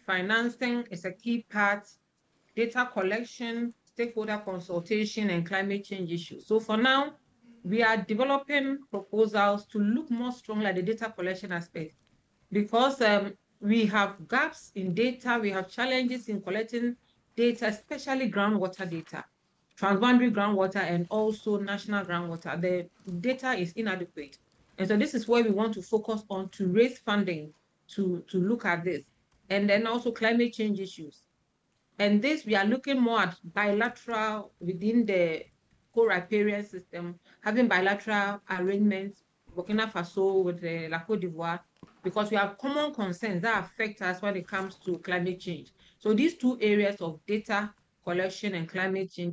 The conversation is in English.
financing is a key part, data collection, stakeholder consultation, and climate change issues. So for now, we are developing proposals to look more strongly at the data collection aspect because we have gaps in data, we have challenges in collecting data, especially groundwater data, transboundary groundwater, and also national groundwater. The data is inadequate. And so this is where we want to focus on to raise funding to look at this. And then also climate change issues. And this, we are looking more at bilateral within the co-riparian system, having bilateral arrangements, Burkina Faso with La Côte d'Ivoire, because we have common concerns that affect us when it comes to climate change. So these two areas of data collection and climate change